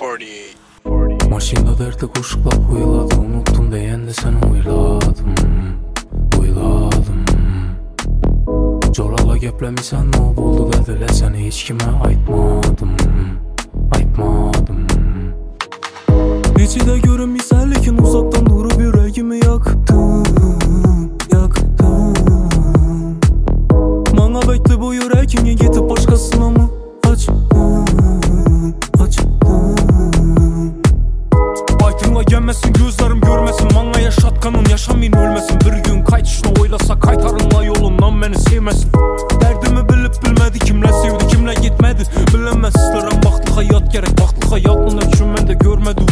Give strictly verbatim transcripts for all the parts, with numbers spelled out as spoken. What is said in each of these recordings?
forty-eight. Maşında derdi kuşlap uyladı, unuttum deyende sen uyladım, uyladım. Corala geplemisen ne oldu dediler, sen hiç kime aytmadım, aytmadım. Neçide görünmesen lekin uzaktan durup yüreğimi yaktın, yaktın. Bana bekle bu yüreğini gidip başkasına mı açtın, açtın. Baytınla gelmesin gözlerim görmesin, bana yaşatkanın yaşamayın ölmesin. Bir gün kaytışını oylasa kaytarınla yolundan beni sevmesin. Derdimi bilip bilmedi, kimle sevdi kimle gitmedi bilemez. İsterim baktlı hayat gerek, baktlı hayatın üçün ben de görmedim.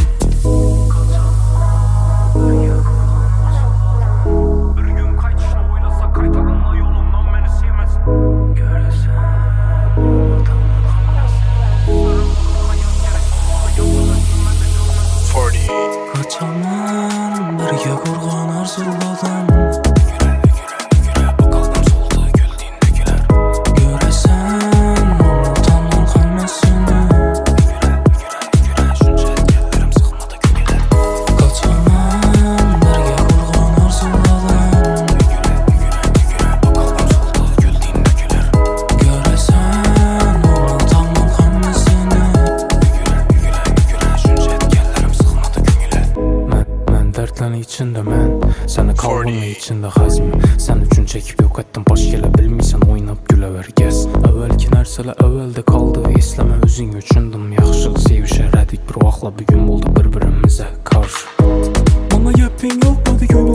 Kaçamam, birge kurgan arzuladım. Güle güle bakalım solda güldüğünde güler. Göresen unutamam kalmasını. Güle güle şunca etkenlerim sıkmadı güneler. Kaçamam, birge kurgan arzuladım. Güle güle bakalım solda güldüğünde güler. Göresen unutamam kalmasını. Güle güle şunca etkenlerim sıkmadı güneler. Dertlen içinde men, seni kalbimi içinde hazmi. Sen üçün çekip yok ettim, baş gele bilmiysen oynap gülever gez. Evvelki nersele evvelde kaldı, esleme özün üçündüm. Yaxşı sevişerdik bir vaxtla, bir gün oldu bir-birimizə karşı. Bana yepin yolmadı gün